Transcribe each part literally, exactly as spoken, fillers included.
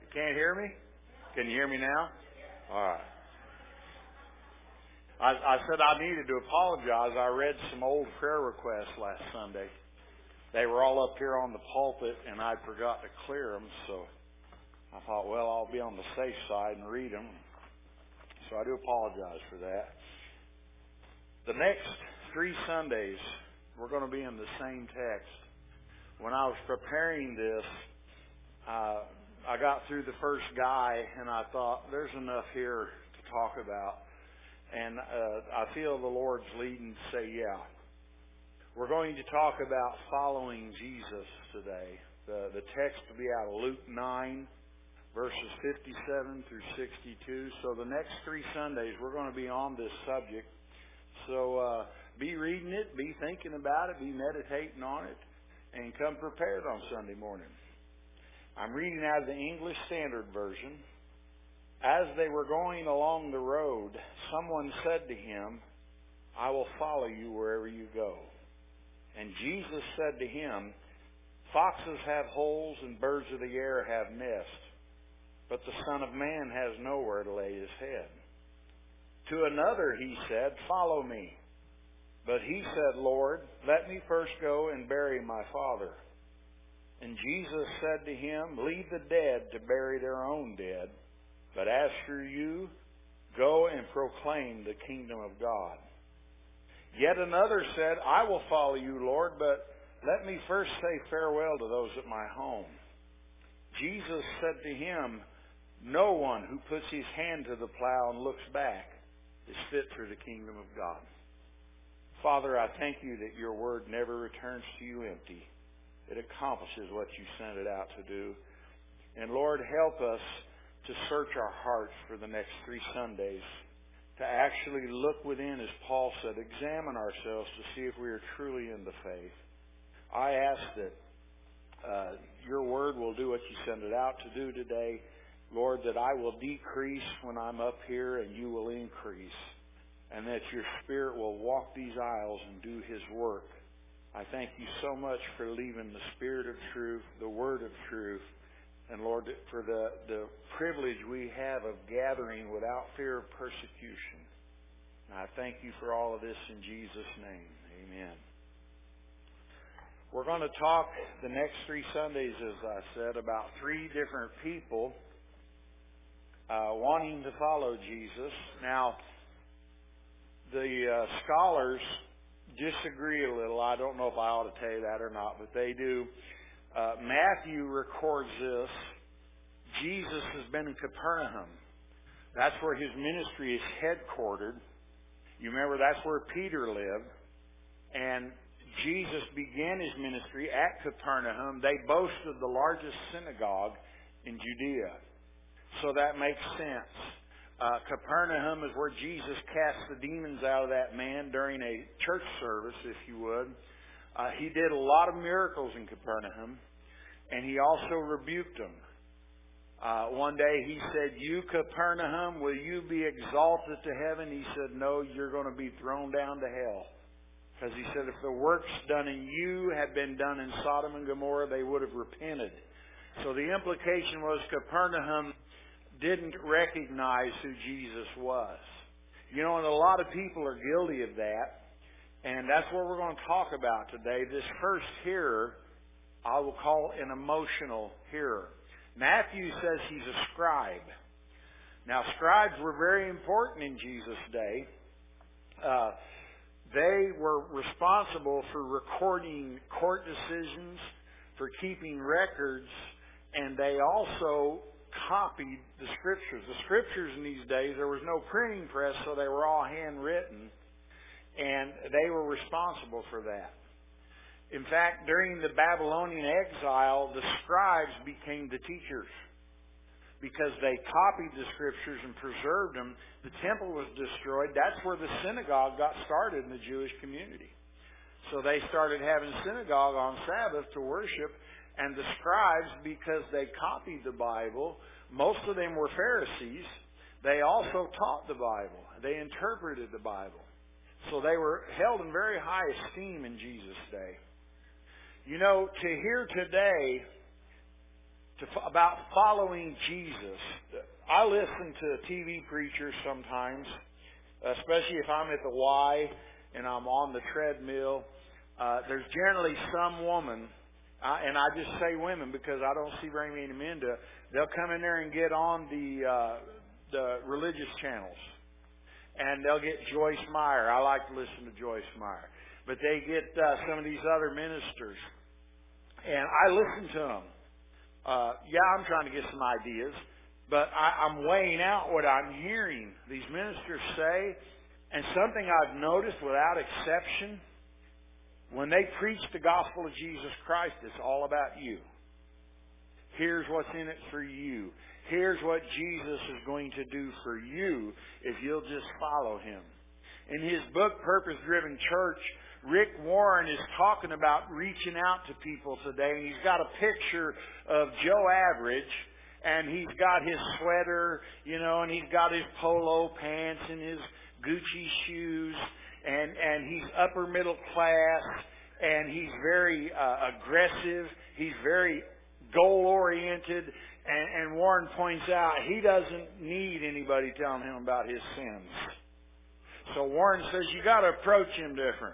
Can't hear me? Can you hear me now? All right. I, I said I needed to apologize. I read some old prayer requests last Sunday. They were all up here on the pulpit, and I forgot to clear them. So I thought, well, I'll be on the safe side and read them. So I do apologize for that. The next three Sundays, we're going to be in the same text. When I was preparing this, uh, I got through the first guy, and I thought, there's enough here to talk about. And uh, I feel the Lord's leading to say, yeah. We're going to talk about following Jesus today. The, the text will be out of Luke nine, verses fifty-seven through sixty-two. So the next three Sundays, we're going to be on this subject. So uh, be reading it, be thinking about it, be meditating on it, and come prepared on Sunday morning. I'm reading out of the English Standard Version. As they were going along the road, someone said to him, I will follow you wherever you go. And Jesus said to him, foxes have holes and birds of the air have nests, but the Son of Man has nowhere to lay his head. To another he said, follow me. But he said, Lord, let me first go and bury my father. And Jesus said to him, leave the dead to bury their own dead. But as for you, go and proclaim the kingdom of God. Yet another said, I will follow you, Lord, but let me first say farewell to those at my home. Jesus said to him, no one who puts his hand to the plow and looks back is fit for the kingdom of God. Father, I thank you that your word never returns to you empty. It accomplishes what you sent it out to do. And Lord, help us to search our hearts for the next three Sundays, to actually look within, as Paul said, examine ourselves to see if we are truly in the faith. I ask that uh, your word will do what you send it out to do today. Lord, that I will decrease when I'm up here and you will increase, and that your Spirit will walk these aisles and do his work. I thank you so much for leaving the Spirit of truth, the word of truth, and Lord, for the, the privilege we have of gathering without fear of persecution. And I thank you for all of this in Jesus' name. Amen. We're going to talk the next three Sundays, as I said, about three different people uh, wanting to follow Jesus. Now, the uh, scholars disagree a little. I don't know if I ought to tell you that or not, but they do. Uh, Matthew records this. Jesus has been in Capernaum. That's where his ministry is headquartered. You remember that's where Peter lived. And Jesus began his ministry at Capernaum. They boasted the largest synagogue in Judea. So that makes sense. Uh, Capernaum is where Jesus cast the demons out of that man during a church service, if you would. Uh, he did a lot of miracles in Capernaum, and he also rebuked them. Uh, one day he said, you Capernaum, will you be exalted to heaven? He said, no, you're going to be thrown down to hell. Because he said, if the works done in you had been done in Sodom and Gomorrah, they would have repented. So the implication was Capernaum didn't recognize who Jesus was. You know, and a lot of people are guilty of that. And that's what we're going to talk about today. This first hearer, I will call an emotional hearer. Matthew says he's a scribe. Now, scribes were very important in Jesus' day. Uh, they were responsible for recording court decisions, for keeping records, and they also copied the Scriptures. The Scriptures in these days, there was no printing press, so they were all handwritten. And they were responsible for that. In fact, during the Babylonian exile, the scribes became the teachers because they copied the Scriptures and preserved them. The temple was destroyed. That's where the synagogue got started in the Jewish community. So they started having synagogue on Sabbath to worship. And the scribes, because they copied the Bible, most of them were Pharisees. They also taught the Bible. They interpreted the Bible. So they were held in very high esteem in Jesus' day. You know, to hear today to, about following Jesus. I listen to T V preachers sometimes, especially if I'm at the Y and I'm on the treadmill. Uh, there's generally some woman, uh, and I just say women because I don't see very many men do it. They'll come in there and get on the uh, the religious channels, and they'll get Joyce Meyer. I like to listen to Joyce Meyer, but they get uh, some of these other ministers, and I listen to them. Uh, yeah, I'm trying to get some ideas, but I, I'm weighing out what I'm hearing these ministers say, and something I've noticed without exception. When they preach the gospel of Jesus Christ, it's all about you. Here's what's in it for you. Here's what Jesus is going to do for you if you'll just follow Him. In his book, Purpose Driven Church, Rick Warren is talking about reaching out to people today. And he's got a picture of Joe Average, and he's got his sweater, you know, and he's got his polo pants and his Gucci shoes. And, and he's upper middle class, and he's very uh, aggressive. He's very goal-oriented. And, and Warren points out he doesn't need anybody telling him about his sins. So Warren says you got to approach him different.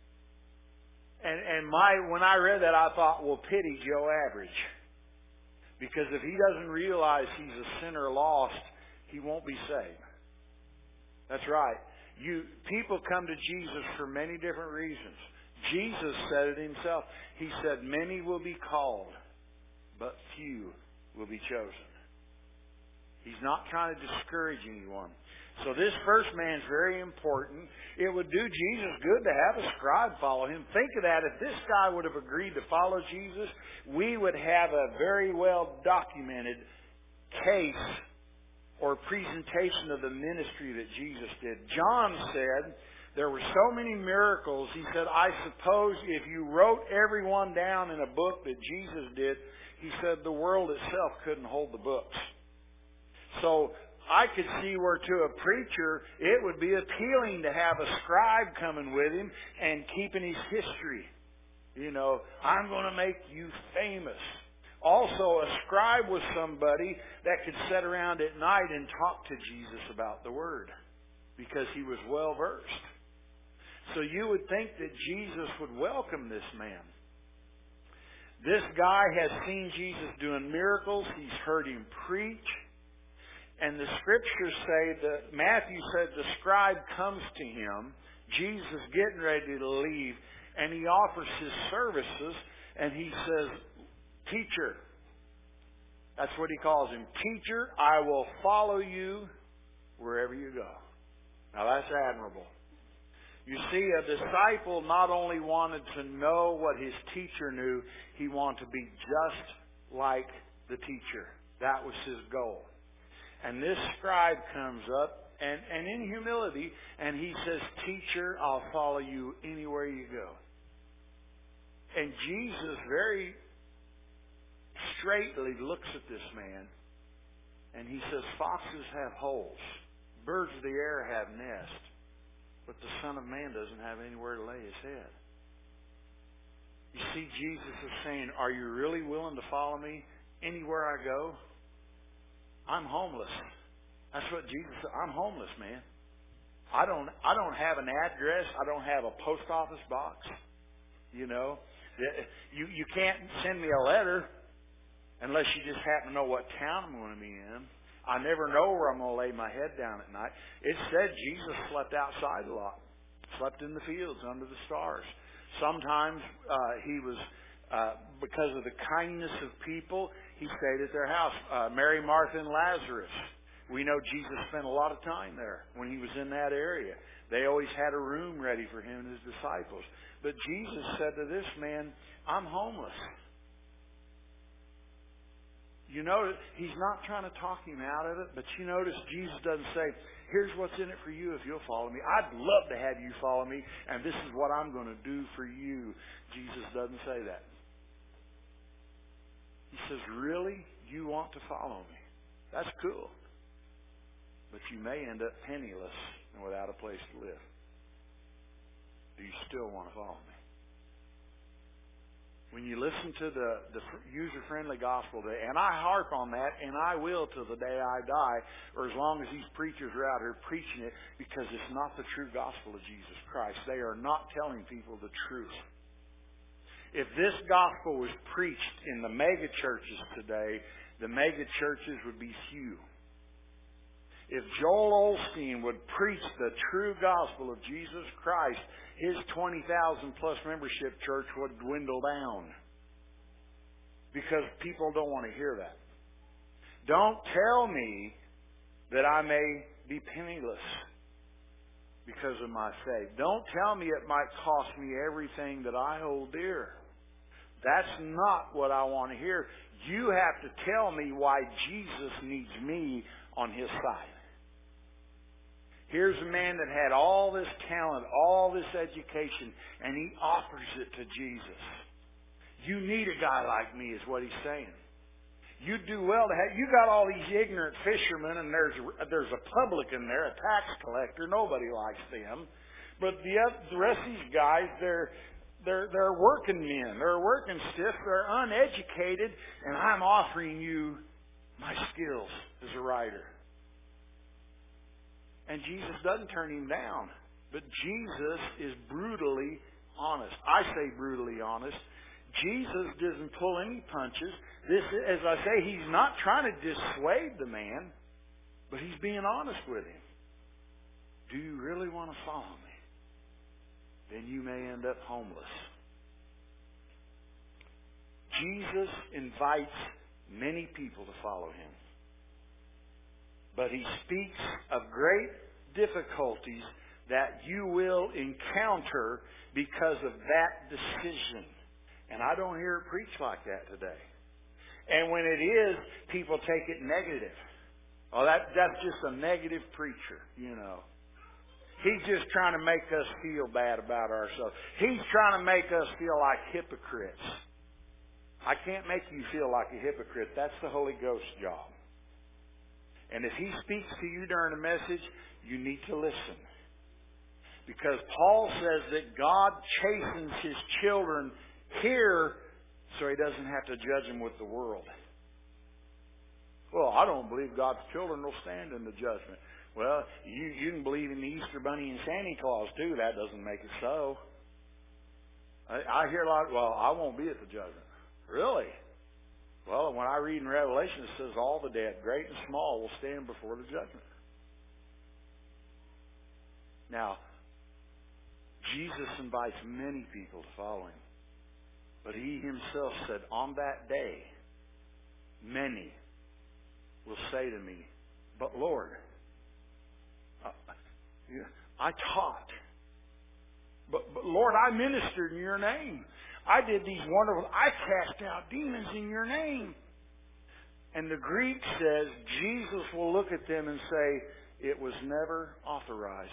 And, and my when I read that, I thought, well, pity Joe Average. Because if he doesn't realize he's a sinner lost, he won't be saved. That's right. You people come to Jesus for many different reasons. Jesus said it himself. He said, many will be called, but few will be chosen. He's not trying to discourage anyone. So this first man's very important. It would do Jesus good to have a scribe follow him. Think of that. If this guy would have agreed to follow Jesus, we would have a very well documented case or presentation of the ministry that Jesus did. John said there were so many miracles. He said, I suppose if you wrote every one down in a book that Jesus did, he said the world itself couldn't hold the books. So I could see where to a preacher it would be appealing to have a scribe coming with him and keeping his history. You know, I'm going to make you famous. Also, a scribe was somebody that could sit around at night and talk to Jesus about the Word because he was well versed. So you would think that Jesus would welcome this man. This guy has seen Jesus doing miracles. He's heard him preach. And the scriptures say that Matthew said the scribe comes to him, Jesus getting ready to leave, and he offers his services, and he says, Teacher. That's what he calls him. Teacher, I will follow you wherever you go. Now that's admirable. You see, a disciple not only wanted to know what his teacher knew, he wanted to be just like the teacher. That was his goal. And this scribe comes up, and, and in humility, and he says, Teacher, I'll follow you anywhere you go. And Jesus very straightly looks at this man, and he says, foxes have holes, birds of the air have nests, but the Son of Man doesn't have anywhere to lay his head. You see, Jesus is saying, are you really willing to follow me anywhere I go? I'm homeless. That's what Jesus said. I'm homeless, man. I don't I don't have an address. I don't have a post office box. You know, you you can't send me a letter unless you just happen to know what town I'm going to be in. I never know where I'm going to lay my head down at night. It said Jesus slept outside a lot, slept in the fields under the stars. Sometimes uh, he was, uh, because of the kindness of people, he stayed at their house. Uh, Mary, Martha, and Lazarus. We know Jesus spent a lot of time there when he was in that area. They always had a room ready for him and his disciples. But Jesus said to this man, I'm homeless. You notice, he's not trying to talk him out of it, but you notice Jesus doesn't say, here's what's in it for you if you'll follow me. I'd love to have you follow me, and this is what I'm going to do for you. Jesus doesn't say that. He says, really? You want to follow me? That's cool. But you may end up penniless and without a place to live. Do you still want to follow me? When you listen to the, the user-friendly gospel today, and I harp on that, and I will till the day I die, or as long as these preachers are out here preaching it, because it's not the true gospel of Jesus Christ. They are not telling people the truth. If this gospel was preached in the mega churches today, the mega churches would be few. If Joel Osteen would preach the true gospel of Jesus Christ, his twenty thousand plus membership church would dwindle down. Because people don't want to hear that. Don't tell me that I may be penniless because of my faith. Don't tell me it might cost me everything that I hold dear. That's not what I want to hear. You have to tell me why Jesus needs me on His side. Here's a man that had all this talent, all this education, and he offers it to Jesus. You need a guy like me, is what he's saying. You do well to have. You got all these ignorant fishermen, and there's there's a publican there, a tax collector. Nobody likes them, but the other, the rest of these guys, they're they're they're working men. They're working stiff. They're uneducated, and I'm offering you my skills as a writer. And Jesus doesn't turn him down. But Jesus is brutally honest. I say brutally honest. Jesus doesn't pull any punches. This, as I say, he's not trying to dissuade the man, but he's being honest with him. Do you really want to follow me? Then you may end up homeless. Jesus invites many people to follow him. But he speaks of great difficulties that you will encounter because of that decision. And I don't hear it preached like that today. And when it is, people take it negative. Oh, that that's just a negative preacher, you know. He's just trying to make us feel bad about ourselves. He's trying to make us feel like hypocrites. I can't make you feel like a hypocrite. That's the Holy Ghost's job. And if he speaks to you during a message, you need to listen. Because Paul says that God chastens his children here so he doesn't have to judge them with the world. Well, I don't believe God's children will stand in the judgment. Well, you, you can believe in the Easter Bunny and Santa Claus too. That doesn't make it so. I, I hear a lot, well, I won't be at the judgment. Really? Well, when I read in Revelation, it says all the dead, great and small, will stand before the judgment. Now, Jesus invites many people to follow him. But he himself said, on that day, many will say to me, but Lord, uh, I taught. But, but Lord, I ministered in your name. I did these wonderful, I cast out demons in your name. And the Greek says Jesus will look at them and say, it was never authorized.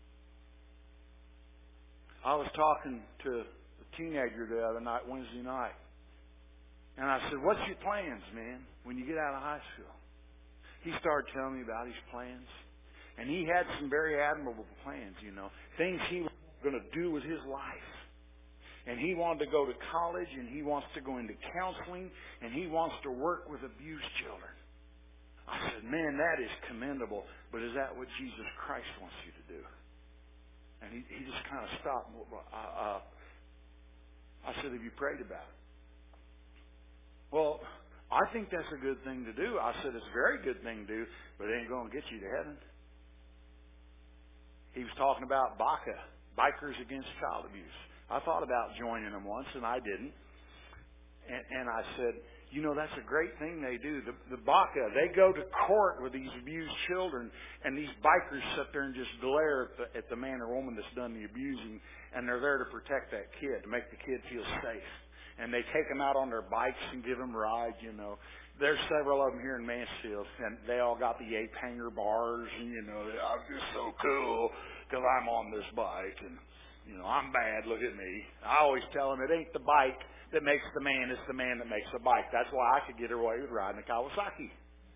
I was talking to a teenager the other night, Wednesday night. And I said, what's your plans, man, when you get out of high school? He started telling me about his plans. And he had some very admirable plans, you know, things he was going to do with his life. And he wanted to go to college, and he wants to go into counseling, and he wants to work with abused children. I said, man, that is commendable, but is that what Jesus Christ wants you to do? And he, he just kind of stopped. Uh, uh, I said, have you prayed about it? Well, I think that's a good thing to do. I said, it's a very good thing to do, but it ain't going to get you to heaven. He was talking about B A C A, Bikers Against Child Abuse. I thought about joining them once, and I didn't. And, and I said, you know, that's a great thing they do. The, the B A C A, they go to court with these abused children, and these bikers sit there and just glare at the, at the man or woman that's done the abusing, and they're there to protect that kid, to make the kid feel safe. And they take them out on their bikes and give them rides, you know. There's several of them here in Mansfield, and they all got the ape hanger bars, and, you know, I'm just so cool because I'm on this bike, and, you know, I'm bad, look at me. I always tell them it ain't the bike that makes the man, it's the man that makes the bike. That's why I could get away with riding a Kawasaki.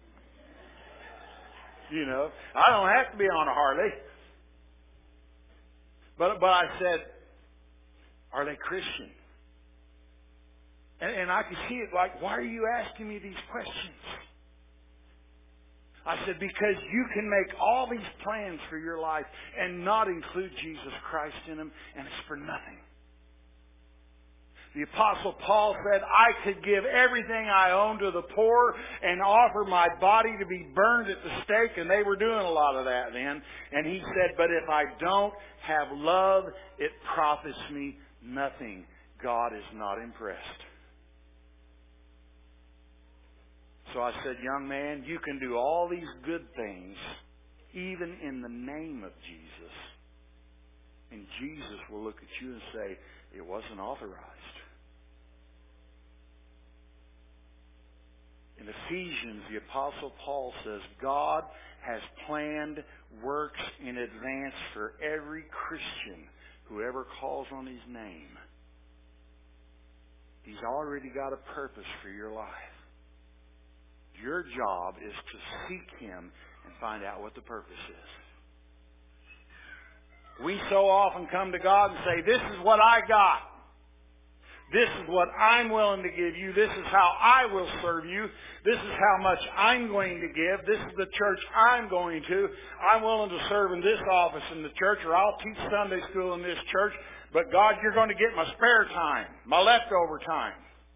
You know, I don't have to be on a Harley. But, but I said, are they Christian? And, and I could see it like, why are you asking me these questions? I said, because you can make all these plans for your life and not include Jesus Christ in them, and it's for nothing. The Apostle Paul said, I could give everything I own to the poor and offer my body to be burned at the stake, and they were doing a lot of that then. And he said, but if I don't have love, it profits me nothing. God is not impressed. So I said, young man, you can do all these good things, even in the name of Jesus. And Jesus will look at you and say, it wasn't authorized. In Ephesians, the Apostle Paul says, God has planned works in advance for every Christian who ever calls on His name. He's already got a purpose for your life. Your job is to seek Him and find out what the purpose is. We so often come to God and say, this is what I got. This is what I'm willing to give you. This is how I will serve you. This is how much I'm going to give. This is the church I'm going to. I'm willing to serve in this office in the church, or I'll teach Sunday school in this church. But God, you're going to get my spare time, my leftover time.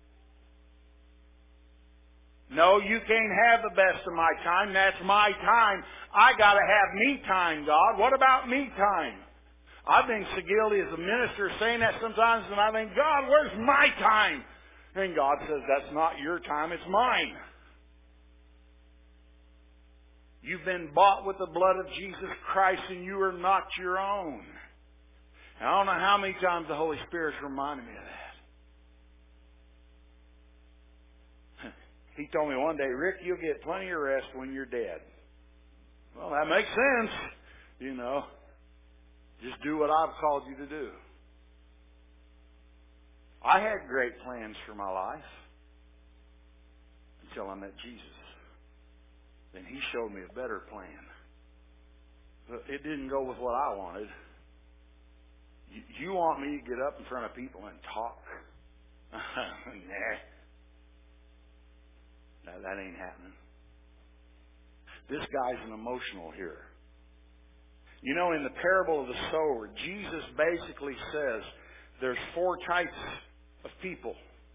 No, you can't have the best of my time. That's my time. I got to have me time, God. What about me time? I've been so guilty as a minister saying that sometimes, and I think, God, where's my time? And God says, that's not your time, it's mine. You've been bought with the blood of Jesus Christ, and you are not your own. And I don't know how many times the Holy Spirit's reminded me of that. He told me one day, Rick, you'll get plenty of rest when you're dead. Well, that makes sense, you know. Just do what I've called you to do. I had great plans for my life until I met Jesus. Then He showed me a better plan. But it didn't go with what I wanted. You, you want me to get up in front of people and talk? Nah. No, that ain't happening. This guy's an emotional hearer. You know, in the parable of the sower, Jesus basically says there's four types of people.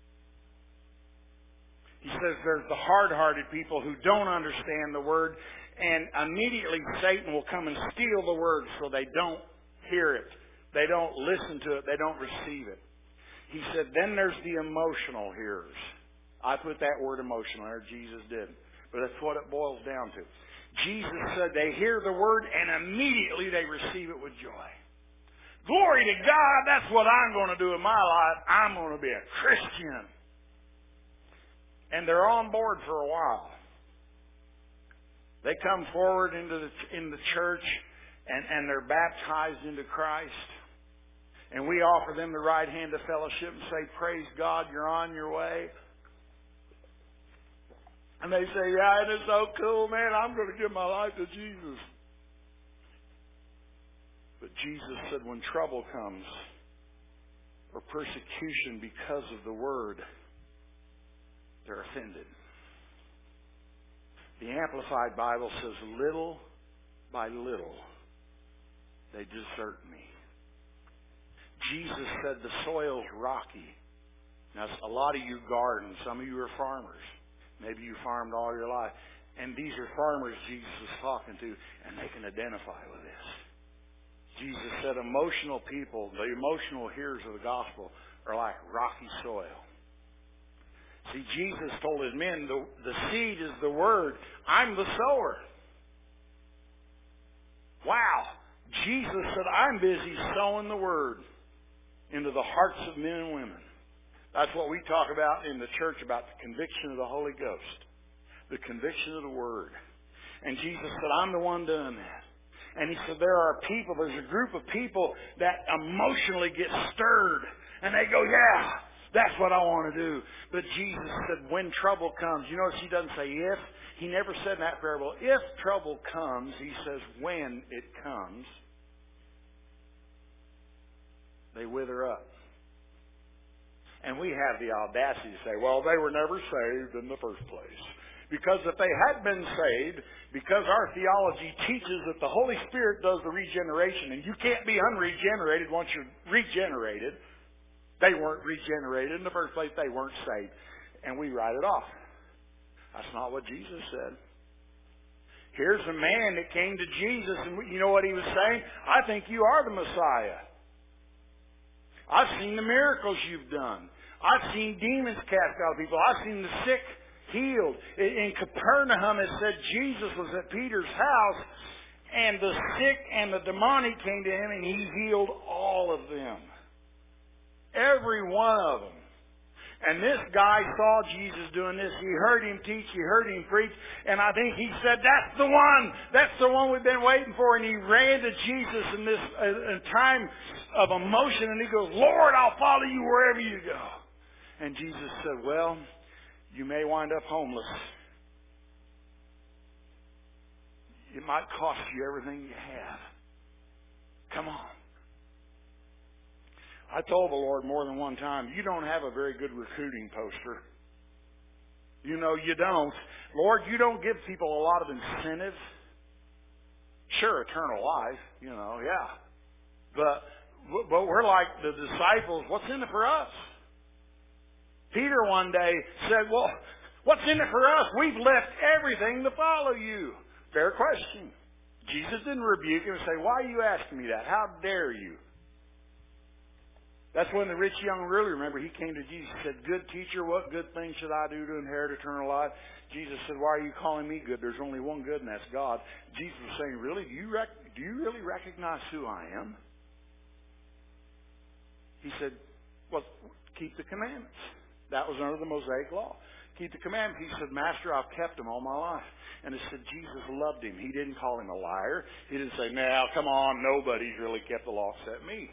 He says there's the hard-hearted people who don't understand the Word, and immediately Satan will come and steal the Word so they don't hear it. They don't listen to it. They don't receive it. He said then there's the emotional hearers. I put that word emotional there. Jesus didn't. But that's what it boils down to. Jesus said they hear the Word and immediately they receive it with joy. Glory to God, that's what I'm going to do in my life. I'm going to be a Christian. And they're on board for a while. They come forward into the, in the church and, and they're baptized into Christ. And we offer them the right hand of fellowship and say, praise God, you're on your way. And they say, yeah, it is so cool, man. I'm going to give my life to Jesus. But Jesus said when trouble comes or persecution because of the Word, they're offended. The Amplified Bible says, little by little, they desert me. Jesus said the soil's rocky. Now, a lot of you garden. Some of you are farmers. Maybe you farmed all your life. And these are farmers Jesus is talking to, and they can identify with this. Jesus said emotional people, the emotional hearers of the gospel, are like rocky soil. See, Jesus told His men, the, the seed is the Word. I'm the sower. Wow. Jesus said, I'm busy sowing the Word into the hearts of men and women. That's what we talk about in the church, about the conviction of the Holy Ghost. The conviction of the Word. And Jesus said, I'm the one doing that. And He said, there are people, there's a group of people that emotionally get stirred. And they go, yeah, that's what I want to do. But Jesus said, when trouble comes, you notice He doesn't say if. He never said in that parable, if trouble comes. He says, when it comes, they wither up. And we have the audacity to say, well, they were never saved in the first place. Because if they had been saved, because our theology teaches that the Holy Spirit does the regeneration, and you can't be unregenerated once you're regenerated. They weren't regenerated in the first place. They weren't saved. And we write it off. That's not what Jesus said. Here's a man that came to Jesus, and you know what he was saying? I think you are the Messiah. I've seen the miracles you've done. I've seen demons cast out of people. I've seen the sick healed. In Capernaum, it said Jesus was at Peter's house, and the sick and the demonic came to him, and he healed all of them. Every one of them. And this guy saw Jesus doing this. He heard him teach. He heard him preach. And I think he said, that's the one. That's the one we've been waiting for. And he ran to Jesus in this uh, in time of emotion. And he goes, Lord, I'll follow you wherever you go. And Jesus said, well, you may wind up homeless. It might cost you everything you have. Come on. I told the Lord more than one time, you don't have a very good recruiting poster. You know, you don't. Lord, you don't give people a lot of incentive. Sure, eternal life, you know, yeah. But, but we're like the disciples, what's in it for us? Peter one day said, well, what's in it for us? We've left everything to follow you. Fair question. Jesus didn't rebuke him and say, why are you asking me that? How dare you? That's when the rich young ruler, remember, he came to Jesus and said, good teacher, what good thing should I do to inherit eternal life? Jesus said, why are you calling me good? There's only one good, and that's God. Jesus was saying, really, do you, rec- do you really recognize who I am? He said, well, keep the commandments. That was under the Mosaic law. Keep the commandments. He said, Master, I've kept them all my life. And it said Jesus loved him. He didn't call him a liar. He didn't say, now, come on, nobody's really kept the law except me.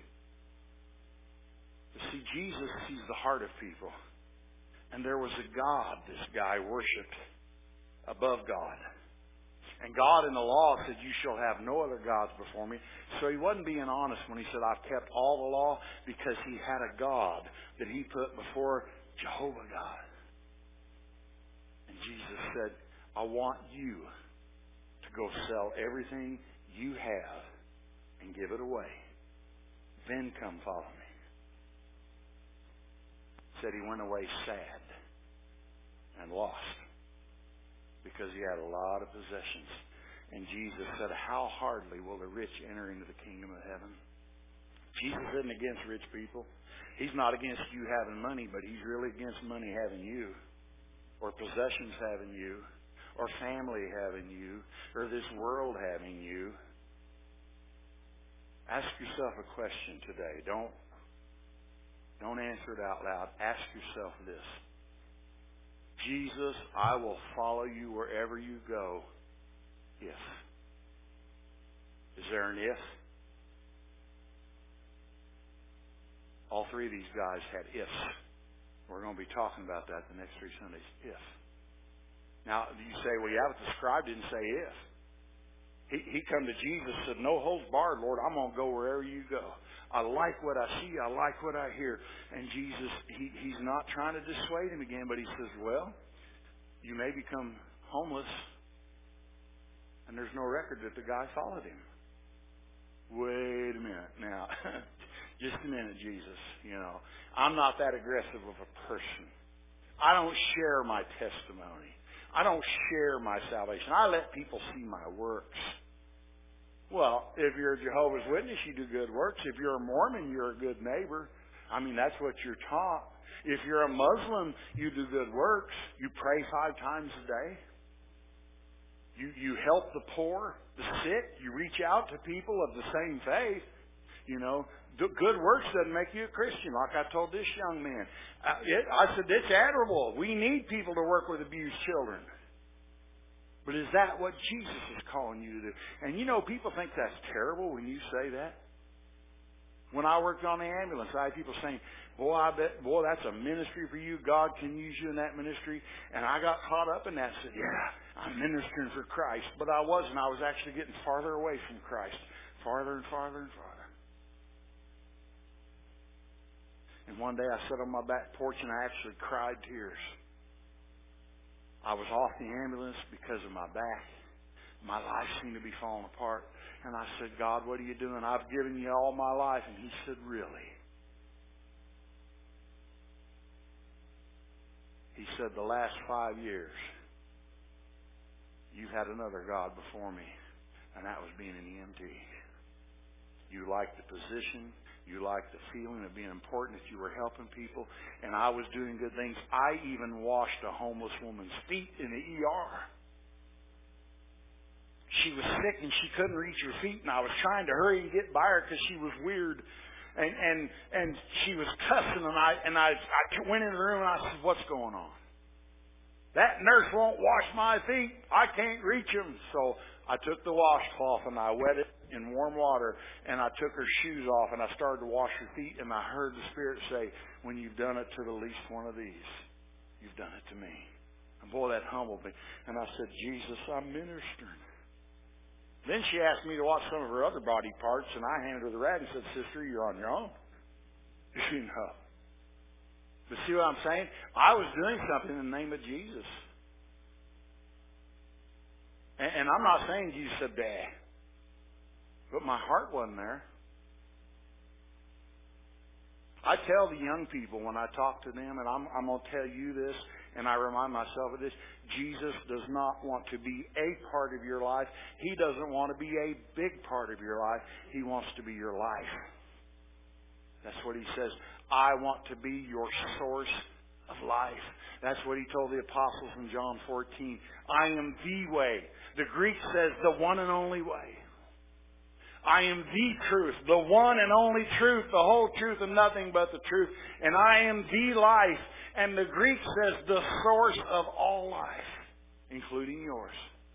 See, Jesus sees the heart of people. And there was a God this guy worshipped above God. And God in the law said, you shall have no other gods before me. So he wasn't being honest when he said, I've kept all the law, because he had a God that he put before Jehovah God. And Jesus said, I want you to go sell everything you have and give it away. Then come follow me. Said he went away sad and lost because he had a lot of possessions. And Jesus said, how hardly will the rich enter into the kingdom of heaven? Jesus isn't against rich people. He's not against you having money, but he's really against money having you, or possessions having you, or family having you, or this world having you. Ask yourself a question today. Don't Don't answer it out loud. Ask yourself this. Jesus, I will follow you wherever you go. If. Is there an if? All three of these guys had ifs. We're going to be talking about that the next three Sundays. If. Now, you say, well, yeah, but the scribe didn't say if. He, he come to Jesus and said, no holds barred, Lord, I'm going to go wherever you go. I like what I see. I like what I hear. And Jesus, he, he's not trying to dissuade him again, but he says, well, you may become homeless. And there's no record that the guy followed him. Wait a minute. Now, just a minute, Jesus. You know, I'm not that aggressive of a person. I don't share my testimony. I don't share my salvation. I let people see my works. Well, if you're a Jehovah's Witness, you do good works. If you're a Mormon, you're a good neighbor. I mean, that's what you're taught. If you're a Muslim, you do good works. You pray five times a day. You, you help the poor, the sick. You reach out to people of the same faith. You know, good works doesn't make you a Christian, like I told this young man. I, it, I said, it's admirable. We need people to work with abused children. But is that what Jesus is calling you to do? And you know, people think that's terrible when you say that. When I worked on the ambulance, I had people saying, boy, I bet, boy, that's a ministry for you. God can use you in that ministry. And I got caught up in that and said, yeah, I'm ministering for Christ. But I wasn't. I was actually getting farther away from Christ. Farther and farther and farther. And one day I sat on my back porch and I actually cried tears. I was off the ambulance because of my back. My life seemed to be falling apart. And I said, God, what are you doing? I've given you all my life. And He said, really? He said, the last five years, you've had another God before me. And that was being an E M T. You liked the position. You liked the feeling of being important, that you were helping people. And I was doing good things. I even washed a homeless woman's feet in the E R. She was sick and she couldn't reach her feet. And I was trying to hurry and get by her because she was weird. And, and, and she was cussing. And I, and I, I went in the room and I said, what's going on? That nurse won't wash my feet. I can't reach them. So I took the washcloth and I wet it in warm water, and I took her shoes off and I started to wash her feet, and I heard the Spirit say, when you've done it to the least one of these, you've done it to me. And boy, that humbled me. And I said, Jesus, I'm ministering. Then she asked me to watch some of her other body parts, and I handed her the rag and said, sister, you're on your own. You know. But see what I'm saying? I was doing something in the name of Jesus. And, and I'm not saying Jesus said, bah. But my heart wasn't there. I tell the young people when I talk to them, and I'm, I'm going to tell you this, and I remind myself of this, Jesus does not want to be a part of your life. He doesn't want to be a big part of your life. He wants to be your life. That's what He says. I want to be your source of life. That's what He told the apostles in John fourteen. I am the way. The Greek says the one and only way. I am the truth, the one and only truth, the whole truth and nothing but the truth. And I am the life. And the Greek says the source of all life, including yours.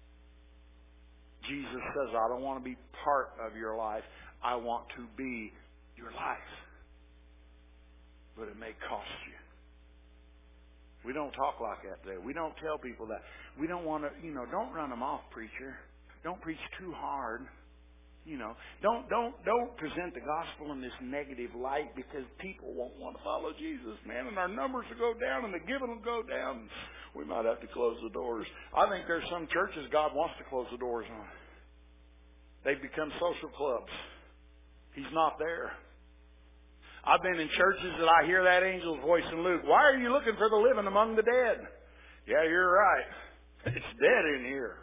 Jesus says, I don't want to be part of your life. I want to be your life. But it may cost you. We don't talk like that today. We don't tell people that. We don't want to, you know, don't run them off, preacher. Don't preach too hard. You know, don't don't don't present the gospel in this negative light, because people won't want to follow Jesus, man, and our numbers will go down and the giving will go down. We might have to close the doors. I think there's some churches God wants to close the doors on. They've become social clubs. He's not there. I've been in churches that I hear that angel's voice in Luke. Why are you looking for the living among the dead? Yeah, you're right. It's dead in here.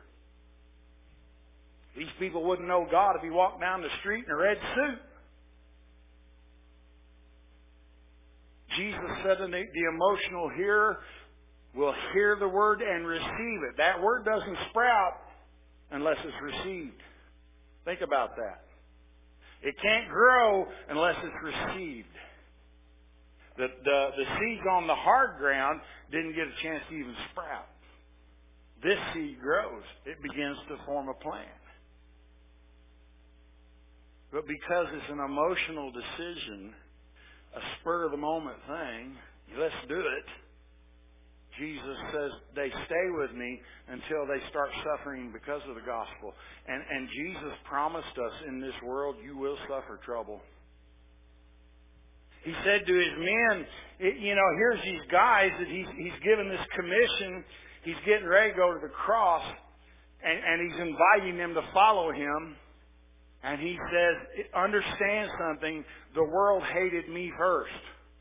These people wouldn't know God if He walked down the street in a red suit. Jesus said that the, the emotional hearer will hear the word and receive it. That word doesn't sprout unless it's received. Think about that. It can't grow unless it's received. The, the, the seeds on the hard ground didn't get a chance to even sprout. This seed grows. It begins to form a plant. But because it's an emotional decision, a spur-of-the-moment thing, let's do it. Jesus says they stay with me until they start suffering because of the gospel. And, and Jesus promised us in this world, you will suffer trouble. He said to His men, you know, here's these guys that He's, he's given this commission. He's getting ready to go to the cross, and, and He's inviting them to follow Him. And He says, understand something, the world hated me first.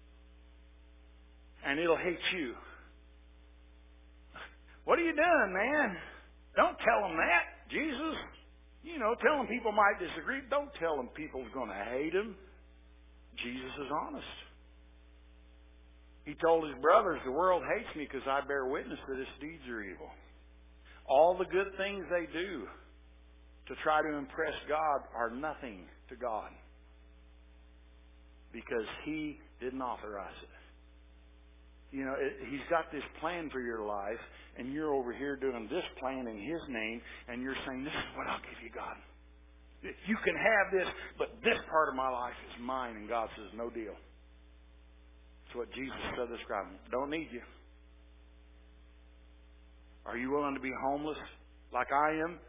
And it'll hate you. What are you doing, man? Don't tell them that, Jesus. You know, tell them people might disagree. Don't tell them people's going to hate Him. Jesus is honest. He told His brothers, the world hates me because I bear witness that its deeds are evil. All the good things they do to try to impress God are nothing to God, because He didn't authorize it. You know, it, He's got this plan for your life, and you're over here doing this plan in His name, and you're saying, this is what I'll give you, God. You can have this, but this part of my life is mine. And God says, no deal. That's what Jesus said to describe me. Don't need you. Are you willing to be homeless like I am?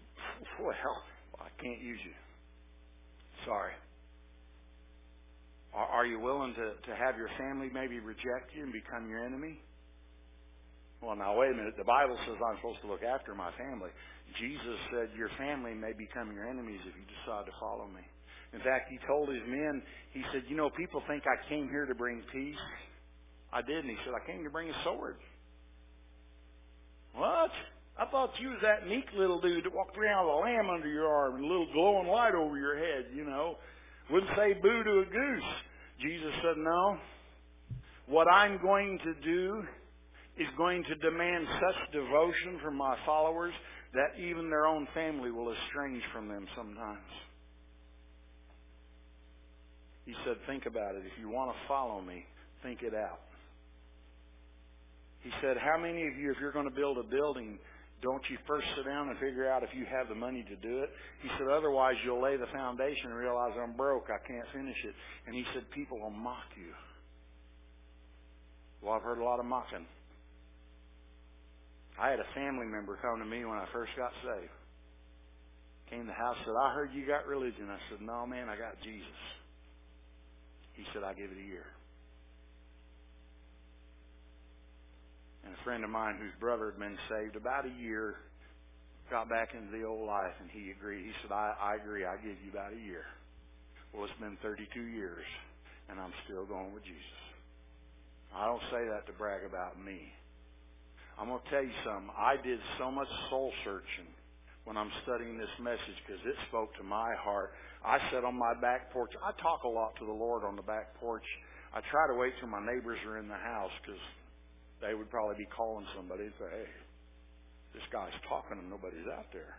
Well, I can't use you. Sorry. Are, are you willing to, to have your family maybe reject you and become your enemy? Well, now, wait a minute. The Bible says I'm supposed to look after my family. Jesus said your family may become your enemies if you decide to follow me. In fact, he told his men, he said, you know, people think I came here to bring peace. I did, and he said, I came to bring a sword. What? I thought you was that meek little dude that walked around with a lamb under your arm and a little glowing light over your head, you know. Wouldn't say boo to a goose. Jesus said, no. What I'm going to do is going to demand such devotion from my followers that even their own family will estrange from them sometimes. He said, think about it. If you want to follow me, think it out. He said, how many of you, if you're going to build a building, don't you first sit down and figure out if you have the money to do it? He said, otherwise you'll lay the foundation and realize I'm broke, I can't finish it. And he said, people will mock you. Well, I've heard a lot of mocking. I had a family member come to me when I first got saved. Came to the house, said, I heard you got religion. I said, no, man, I got Jesus. He said, I give it a year. And a friend of mine whose brother had been saved about a year got back into the old life, and he agreed. He said, I, I agree. I give you about a year. Well, it's been thirty-two years, and I'm still going with Jesus. I don't say that to brag about me. I'm going to tell you something. I did so much soul searching when I'm studying this message because it spoke to my heart. I sat on my back porch. I talk a lot to the Lord on the back porch. I try to wait till my neighbors are in the house because they would probably be calling somebody and say, hey, this guy's talking and nobody's out there.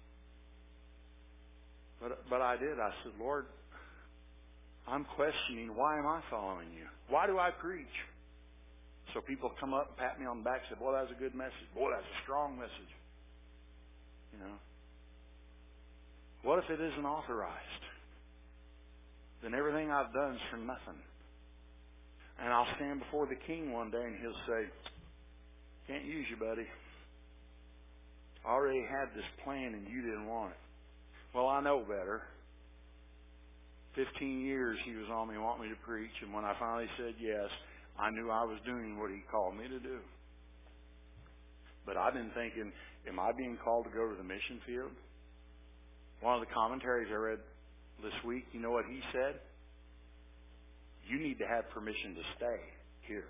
But but I did. I said, Lord, I'm questioning, why am I following you? Why do I preach? So people come up and pat me on the back and say, boy, that was a good message. Boy, that's a strong message. You know. What if it isn't authorized? Then everything I've done is for nothing. And I'll stand before the king one day and he'll say, can't use you, buddy. I already had this plan and you didn't want it. Well, I know better. Fifteen years he was on me wanting me to preach, and when I finally said yes, I knew I was doing what he called me to do. But I've been thinking, am I being called to go to the mission field? One of the commentaries I read this week, you know what he said? You need to have permission to stay here.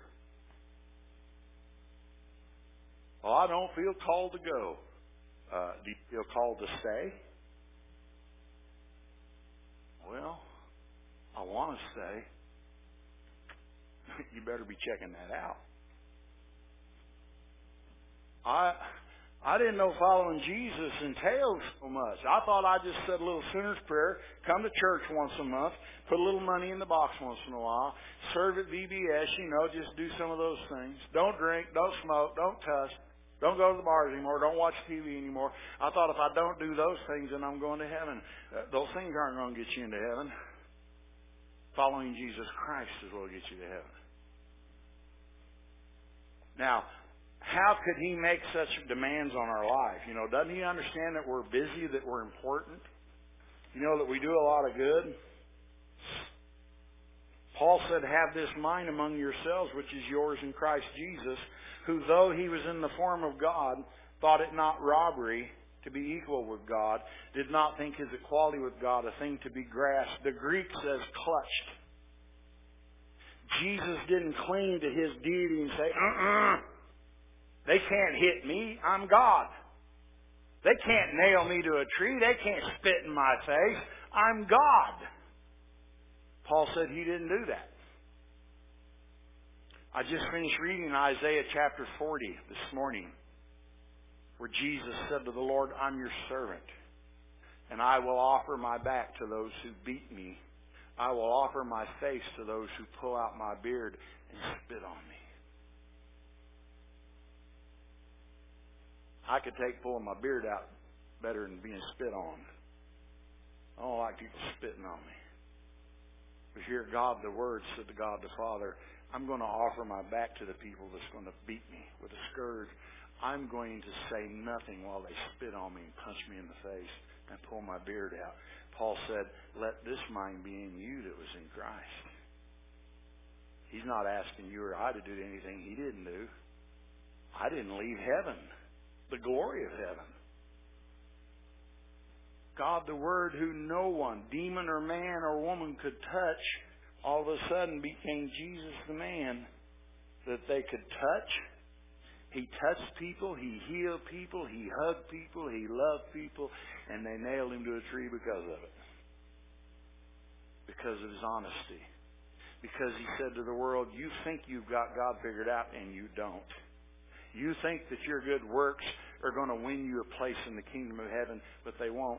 Well, I don't feel called to go. Uh, do you feel called to stay? Well, I want to stay. You better be checking that out. I I didn't know following Jesus entailed so much. I thought I just said a little sinner's prayer, come to church once a month, put a little money in the box once in a while, serve at V B S, you know, just do some of those things. Don't drink, don't smoke, don't cuss, don't go to the bars anymore, don't watch T V anymore. I thought if I don't do those things, then I'm going to heaven. Uh, those things aren't going to get you into heaven. Following Jesus Christ is what will get you to heaven. Now, how could he make such demands on our life? You know, doesn't he understand that we're busy, that we're important? You know, that we do a lot of good? Paul said, have this mind among yourselves, which is yours in Christ Jesus, who though he was in the form of God, thought it not robbery to be equal with God, did not think his equality with God a thing to be grasped. The Greek says clutched. Jesus didn't cling to his deity and say, uh-uh. They can't hit me. I'm God. They can't nail me to a tree. They can't spit in my face. I'm God. Paul said he didn't do that. I just finished reading Isaiah chapter forty this morning, where Jesus said to the Lord, I'm your servant, and I will offer my back to those who beat me. I will offer my face to those who pull out my beard and spit on me. I could take pulling my beard out better than being spit on. I don't like people spitting on me. But here God the Word said to God the Father, I'm going to offer my back to the people that's going to beat me with a scourge. I'm going to say nothing while they spit on me and punch me in the face and pull my beard out. Paul said, let this mind be in you that was in Christ. He's not asking you or I to do anything He didn't do. I didn't leave heaven, the glory of heaven. God the Word, who no one, demon or man or woman, could touch, all of a sudden became Jesus the man that they could touch. He touched people, He healed people, He hugged people, He loved people, and they nailed Him to a tree because of it. Because of His honesty. Because He said to the world, you think you've got God figured out, and you don't. You think that your good works are going to win you a place in the kingdom of heaven, but they won't.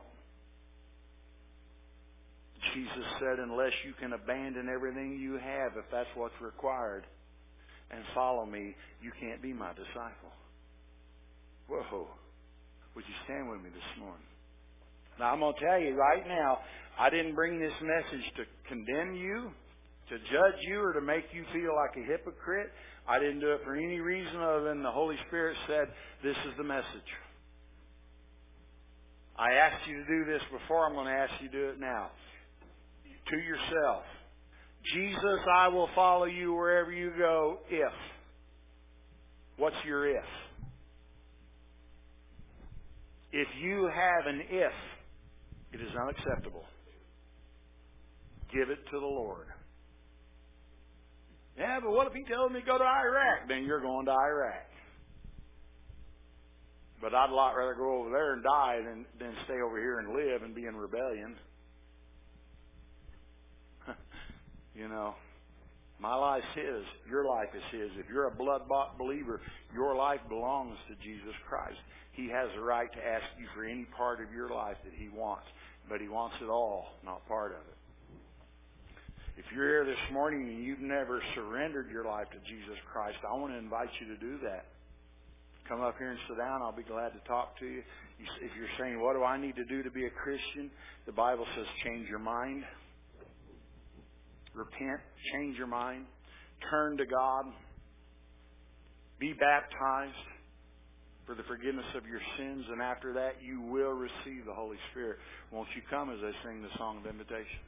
Jesus said, unless you can abandon everything you have, if that's what's required, and follow me, you can't be my disciple. Whoa. Would you stand with me this morning? Now, I'm going to tell you right now, I didn't bring this message to condemn you, to judge you, or to make you feel like a hypocrite. I didn't do it for any reason other than the Holy Spirit said, this is the message. I asked you to do this before. I'm going to ask you to do it now. To yourself. Jesus, I will follow you wherever you go if. What's your if? If you have an if, it is unacceptable. Give it to the Lord. Yeah, but what if He tells me to go to Iraq? Then you're going to Iraq. But I'd a lot rather go over there and die than, than stay over here and live and be in rebellion. You know, my life's His. Your life is His. If you're a blood-bought believer, your life belongs to Jesus Christ. He has the right to ask you for any part of your life that He wants. But He wants it all, not part of it. If you're here this morning and you've never surrendered your life to Jesus Christ, I want to invite you to do that. Come up here and sit down. I'll be glad to talk to you. If you're saying, what do I need to do to be a Christian? The Bible says change your mind. Repent, change your mind, turn to God, be baptized for the forgiveness of your sins, and after that you will receive the Holy Spirit. Won't you come as I sing the song of invitation?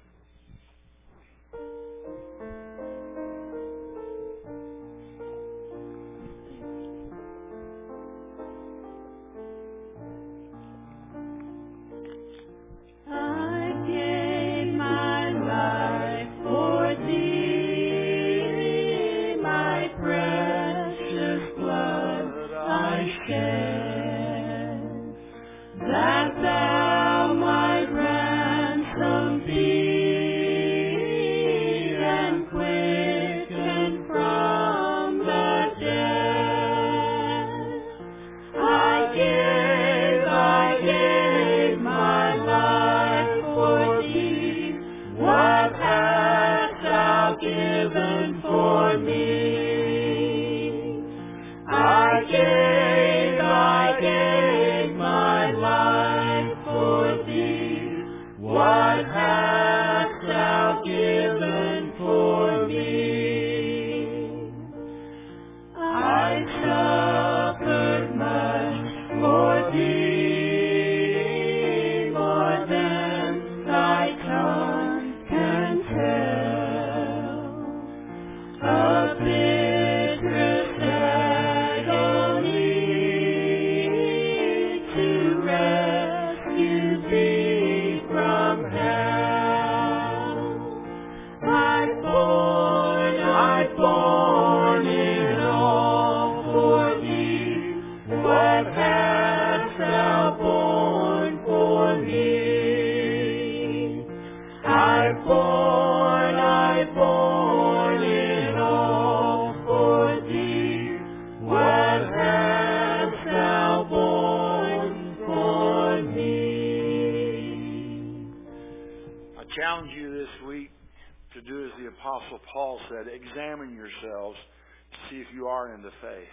Examine yourselves to see if you are in the faith.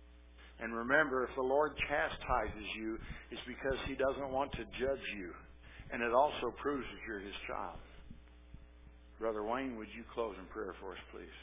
And remember, if the Lord chastises you, it's because He doesn't want to judge you. And it also proves that you're His child. Brother Wayne, would you close in prayer for us, please?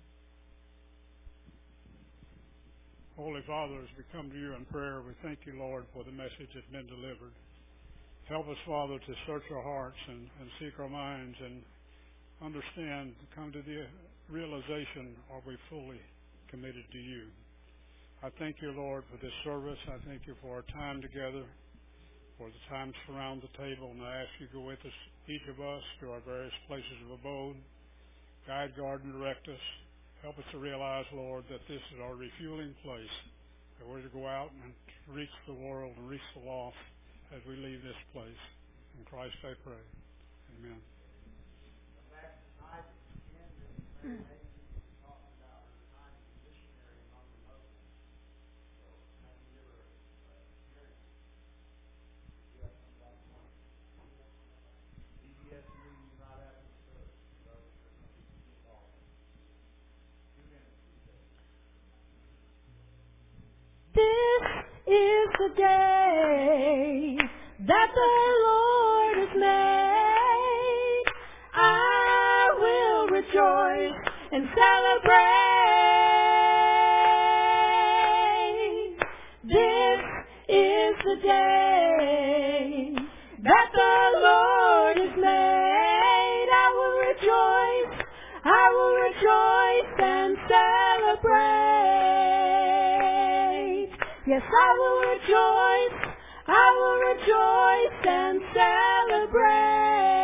Holy Father, as we come to you in prayer, we thank you, Lord, for the message that's been delivered. Help us, Father, to search our hearts and, and seek our minds and understand, come to the realization are we fully committed to you. I thank you, Lord, for this service. I thank you for our time together, for the times around the table, and I ask you to go with us, each of us, to our various places of abode. Guide, guard, and direct us. Help us to realize, Lord, that this is our refueling place, that we're to go out and reach the world and reach the lost as we leave this place. In Christ I pray. Amen. This is the day that the Lord has made. I will rejoice and celebrate. This is the day that the Lord has made. I will rejoice, I will rejoice and celebrate. Yes, I will rejoice, I will rejoice and celebrate.